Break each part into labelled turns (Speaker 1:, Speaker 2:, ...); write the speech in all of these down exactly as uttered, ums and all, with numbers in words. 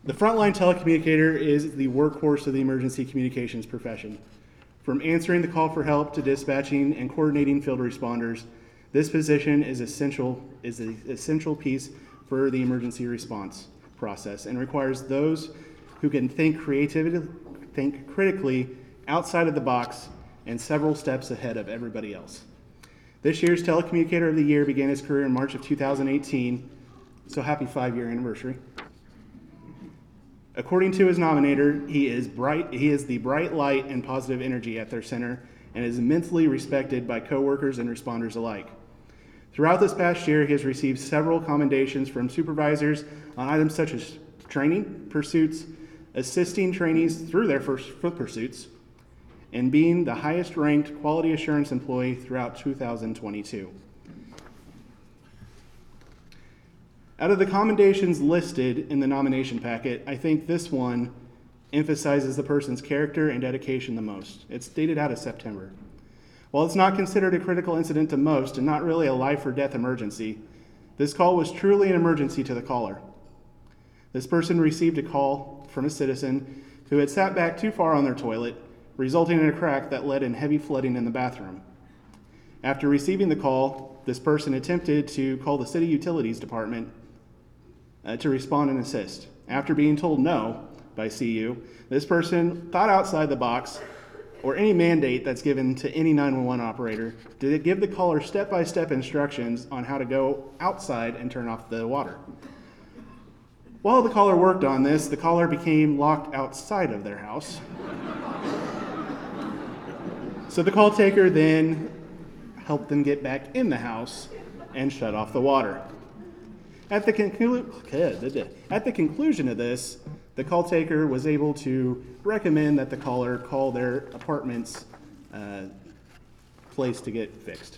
Speaker 1: The frontline telecommunicator is the workhorse of the emergency communications profession. From answering the call for help to dispatching and coordinating field responders, this position is essential is an essential piece for the emergency response process and requires those who can think creatively, think critically outside of the box and several steps ahead of everybody else. This year's Telecommunicator of the Year began his career in March of two thousand eighteen, so happy five-year anniversary. According to his nominator, he is bright. He is the bright light and positive energy at their center and is immensely respected by coworkers and responders alike. Throughout this past year, he has received several commendations from supervisors on items such as training, pursuits, assisting trainees through their first foot pursuits, and being the highest ranked quality assurance employee throughout two thousand twenty-two. Out of the commendations listed in the nomination packet, I think this one emphasizes the person's character and dedication the most. It's dated out of September. While it's not considered a critical incident to most and not really a life or death emergency, this call was truly an emergency to the caller. This person received a call from a citizen who had sat back too far on their toilet, resulting in a crack that led in heavy flooding in the bathroom. After receiving the call, this person attempted to call the city utilities department uh, to respond and assist. After being told no by C U, this person thought outside the box or any mandate that's given to any nine one one operator to give the caller step-by-step instructions on how to go outside and turn off the water. While the caller worked on this, the caller became locked outside of their house. So the call taker then helped them get back in the house and shut off the water. At the, conclu- At the conclusion of this, the call taker was able to recommend that the caller call their apartment's uh, place to get fixed.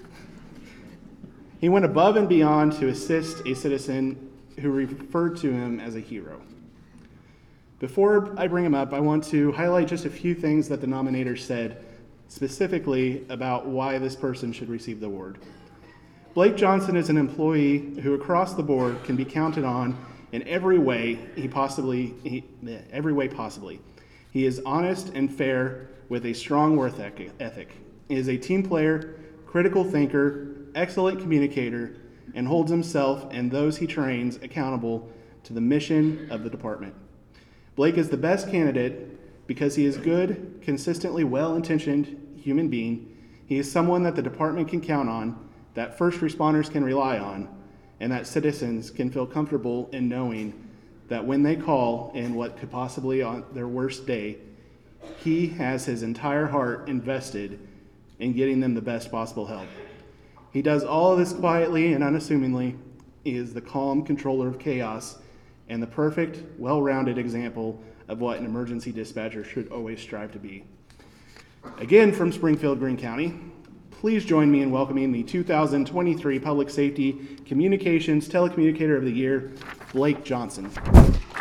Speaker 1: He went above and beyond to assist a citizen who referred to him as a hero. Before I bring him up, I want to highlight just a few things that the nominator said specifically about why this person should receive the award. Blake Johnson is an employee who across the board can be counted on in every way he possibly, he, every way possibly. He is honest and fair with a strong work ethic. He is a team player, critical thinker, excellent communicator, and holds himself and those he trains accountable to the mission of the department. Blake is the best candidate because he is good, consistently well-intentioned human being. He is someone that the department can count on, that first responders can rely on, and that citizens can feel comfortable in knowing that when they call in what could possibly on their worst day, he has his entire heart invested in getting them the best possible help. He does all of this quietly and unassumingly. He is the calm controller of chaos and the perfect, well-rounded example of what an emergency dispatcher should always strive to be. Again, from Springfield, Greene County, please join me in welcoming the two thousand twenty-three Public Safety Communications Telecommunicator of the Year, Blake Johnson.